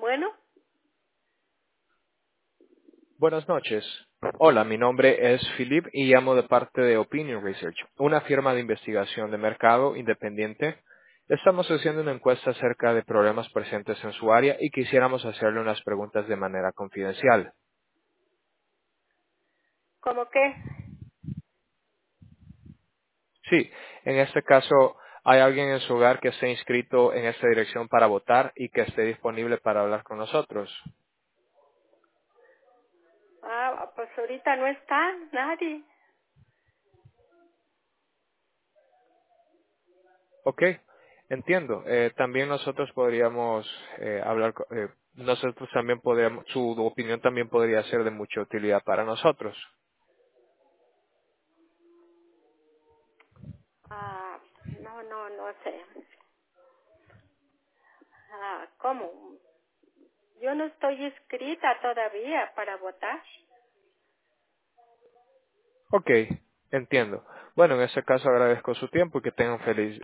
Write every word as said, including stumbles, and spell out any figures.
Bueno, Buenas noches. Hola, mi nombre es Philip y llamo de parte de Opinion Research, una firma de investigación de mercado independiente. Estamos haciendo una encuesta acerca de problemas presentes en su área y quisiéramos hacerle unas preguntas de manera confidencial. ¿cómo qué? Sí, en este caso, ¿hay alguien en su hogar que esté inscrito en esta dirección para votar y que esté disponible para hablar con nosotros? Ah, pues ahorita no está nadie. Ok, entiendo. Eh, también nosotros podríamos eh, hablar, co- eh, nosotros también podríamos, su opinión también podría ser de mucha utilidad para nosotros. Ah, no, no, no sé. Ah, ¿cómo? Yo no estoy inscrita todavía para votar. Ok, entiendo. Bueno, en ese caso agradezco su tiempo y que tengan feliz